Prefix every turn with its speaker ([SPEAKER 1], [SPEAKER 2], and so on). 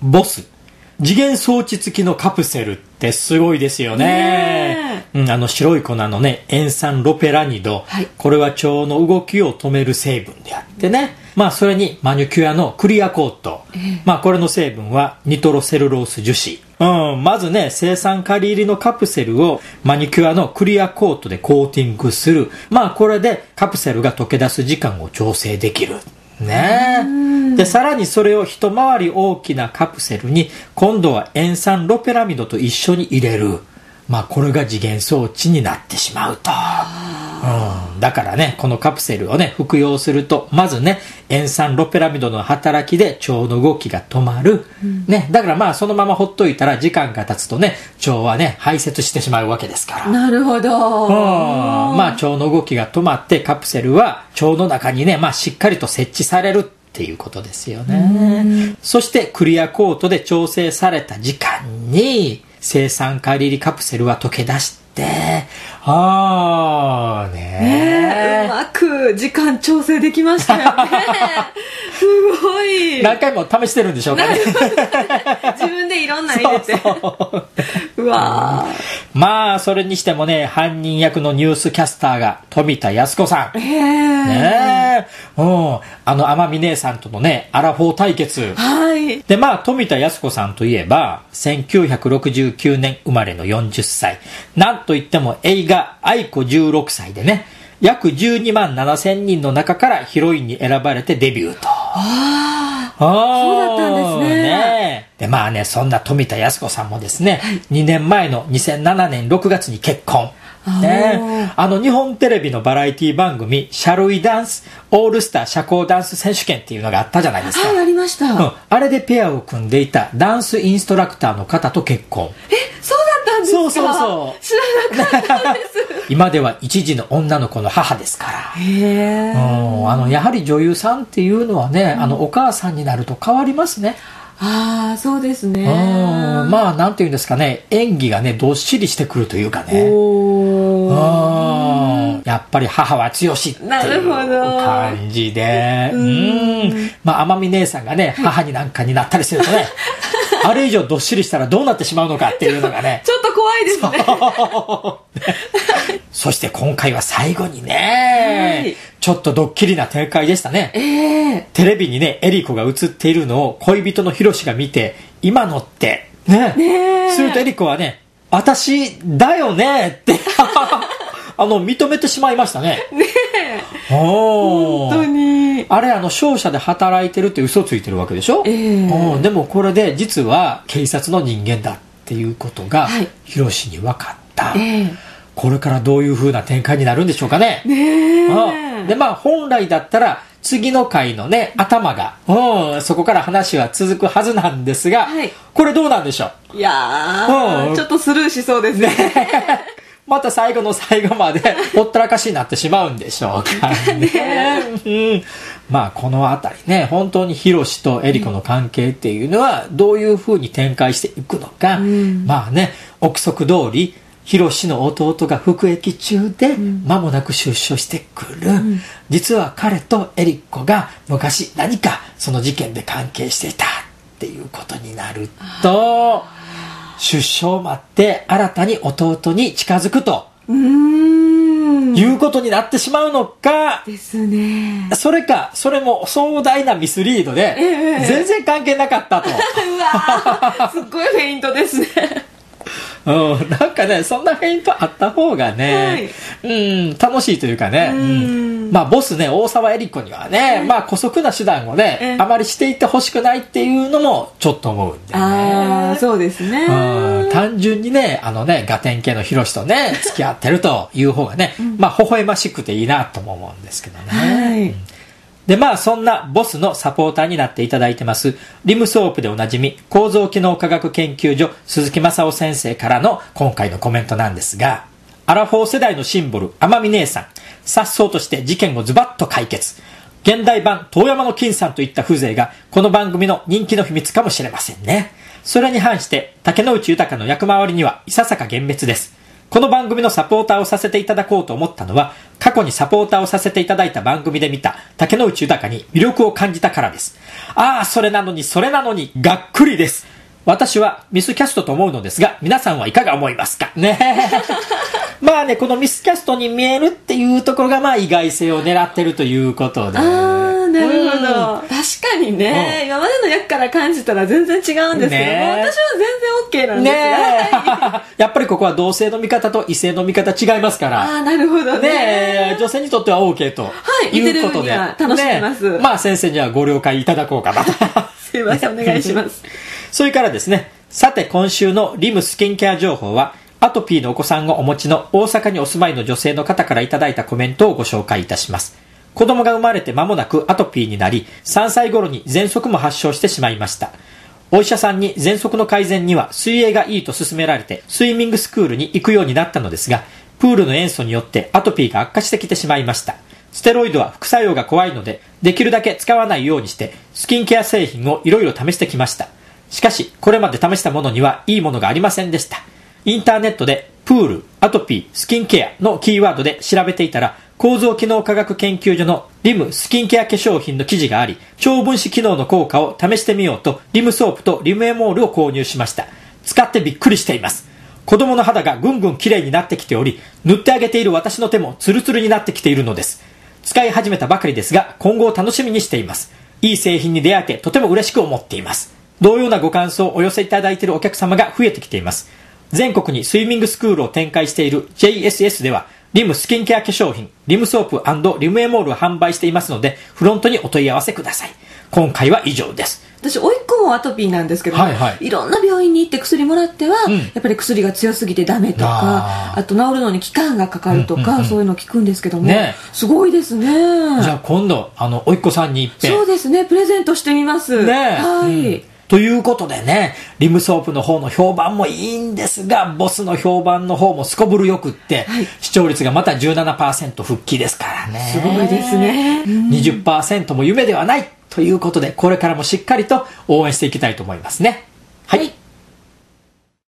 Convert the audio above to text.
[SPEAKER 1] ボス次元装置付きのカプセルってすごいですよね。白い粉のね塩酸ロペラニド、はい、これは腸の動きを止める成分であってね、それにマニキュアのクリアコート、これの成分はニトロセルロース樹脂。まずね青酸カリ入りのカプセルをマニキュアのクリアコートでコーティングする。これでカプセルが溶け出す時間を調整できるね。でさらにそれを一回り大きなカプセルに今度は塩酸ロペラミドと一緒に入れる。これが時限装置になってしまうと。だからねこのカプセルをね服用するとまずね塩酸ロペラミドの働きで腸の動きが止まる、だからそのままほっといたら時間が経つとね腸はね排泄してしまうわけですから。
[SPEAKER 2] なるほど。
[SPEAKER 1] 腸の動きが止まってカプセルは腸の中にねしっかりと設置されるっていうことですよね。そしてクリアコートで調整された時間に青酸カリ入りカプセルは溶け出してうま
[SPEAKER 2] く時間調整できましたよね。すごい。
[SPEAKER 1] 何回も試してるんでしょうかね。
[SPEAKER 2] 自分でいろんな入れて。うわ
[SPEAKER 1] それにしてもね犯人役のニュースキャスターが富田靖子さん。天海姉さんとのねアラフォー対決。で富田靖子さんといえば1969年生まれの40歳。なんといっても映画愛子16歳でね約12万7千人の中からヒロインに選ばれてデビューと。
[SPEAKER 2] そうだったんですね。
[SPEAKER 1] でそんな富田靖子さんもですね、2年前の2007年6月に結婚。日本テレビのバラエティ番組シャルイダンスオールスター社交ダンス選手権っていうのがあったじゃないですか。
[SPEAKER 2] ありました。
[SPEAKER 1] あれでペアを組んでいたダンスインストラクターの方と結婚。
[SPEAKER 2] そうだったんですか。
[SPEAKER 1] そう
[SPEAKER 2] 知らなかったです。
[SPEAKER 1] 今では一児の女の子の母ですから。やはり女優さんっていうのはね、お母さんになると変わりますね。
[SPEAKER 2] そうですね。
[SPEAKER 1] なんていうんですかね、演技がねどっしりしてくるというかね。やっぱり母は強しっていう感じで。天海姉さんがね母になんかになったりするとねあれ以上どっしりしたらどうなってしまうのかっていうのがね
[SPEAKER 2] ちょっと怖いですね。
[SPEAKER 1] そして今回は最後にね、ちょっとドッキリな展開でしたね。テレビにねエリコが映っているのを恋人のヒロシが見て今のってするとエリコはね私だよねって認めてしまいましたね。
[SPEAKER 2] 本当に
[SPEAKER 1] あれ商社で働いてるって嘘ついてるわけでしょ。でもこれで実は警察の人間だっていうことがヒロシに分かった。これからどういう風な展開になるんでしょうかね。で本来だったら次の回のね頭がそこから話は続くはずなんですが、これどうなんでしょう。
[SPEAKER 2] いやちょっとスルーしそうですね。
[SPEAKER 1] また最後の最後までほったらかしになってしまうんでしょうかね。このあたりね本当にヒロシとエリコの関係っていうのはどういう風に展開していくのか。憶測通りヒロシの弟が服役中で間もなく出所してくる。実は彼とエリコが昔何かその事件で関係していたっていうことになると出所を待って新たに弟に近づくということになってしまうのか
[SPEAKER 2] ですね。
[SPEAKER 1] それかそれも壮大なミスリードで全然関係なかったと。
[SPEAKER 2] うわすっごいフェイントですね。
[SPEAKER 1] なんかねそんなフェイントあった方がね、楽しいというかね。ボスね大沢エリコにはね、姑息な手段をね、あまりしていってほしくないっていうのもちょっと思うんでね。
[SPEAKER 2] そうですね。
[SPEAKER 1] 単純にねガテン系のヒロシとね付き合ってるという方がね、微笑ましくていいなとも思うんですけどね。でそんなボスのサポーターになっていただいてますリムソープでおなじみ構造機能科学研究所鈴木正夫先生からの今回のコメントなんですが、アラフォー世代のシンボル天海姉さん颯爽として事件をズバッと解決。現代版遠山の金さんといった風情がこの番組の人気の秘密かもしれませんね。それに反して竹野内豊の役回りにはいささか幻滅です。 この番組のサポーターをさせていただこうと思ったのは、過去にサポーターをさせていただいた番組で見た竹野内豊に魅力を感じたからです。ああ、それなのに、がっくりです。私はミスキャストと思うのですが、皆さんはいかが思いますかね。まあね、このミスキャストに見えるっていうところが、まあ意外性を狙ってるということで。
[SPEAKER 2] なるほど。確かにね、今までの役から感じたら全然違うんですけど、私は全然 OK なんです
[SPEAKER 1] ね。やっぱりここは同性の見方と異性の見方違いますから。
[SPEAKER 2] なるほどね。
[SPEAKER 1] 女性にとっては OK ということで。
[SPEAKER 2] 楽しめます。
[SPEAKER 1] まあ先生にはご了解いただこうかなと。
[SPEAKER 2] すいません、お願いします。
[SPEAKER 1] それからですね、さて今週のリムスキンケア情報は、アトピーのお子さんをお持ちの大阪にお住まいの女性の方からいただいたコメントをご紹介いたします。子供が生まれて間もなくアトピーになり、3歳頃に喘息も発症してしまいました。お医者さんに喘息の改善には水泳がいいと勧められて、スイミングスクールに行くようになったのですが、プールの塩素によってアトピーが悪化してきてしまいました。ステロイドは副作用が怖いので、できるだけ使わないようにして、スキンケア製品をいろいろ試してきました。しかし、これまで試したものにはいいものがありませんでした。インターネットで、プール、アトピー、スキンケアのキーワードで調べていたら、構造機能科学研究所のリムスキンケア化粧品の記事があり、超分子機能の効果を試してみようと、リムソープとリムエモールを購入しました。使ってびっくりしています。子供の肌がぐんぐん綺麗になってきており、塗ってあげている私の手もツルツルになってきているのです。使い始めたばかりですが、今後を楽しみにしています。いい製品に出会えてとても嬉しく思っています。同様なご感想をお寄せいただいているお客様が増えてきています。全国にスイミングスクールを展開している JSS では、リムスキンケア化粧品、リムソープ&リムエモールを販売していますので、フロントにお問い合わせください。今回は以上です。
[SPEAKER 2] 私、甥っ子もアトピーなんですけども、いろんな病院に行って薬もらっては、やっぱり薬が強すぎてダメとか、あと治るのに期間がかかるとか、そういうの聞くんですけども、すごいですね。
[SPEAKER 1] じゃあ今度、甥っ子さんに一遍。
[SPEAKER 2] そうですね、プレゼントしてみます。はい。
[SPEAKER 1] ということでね、リムソープの方の評判もいいんですが、ボスの評判の方もすこぶるよくって、視聴率がまた 17% 復帰ですからね。
[SPEAKER 2] すごいですね。
[SPEAKER 1] 20% も夢ではないということで、これからもしっかりと応援していきたいと思いますね。はい。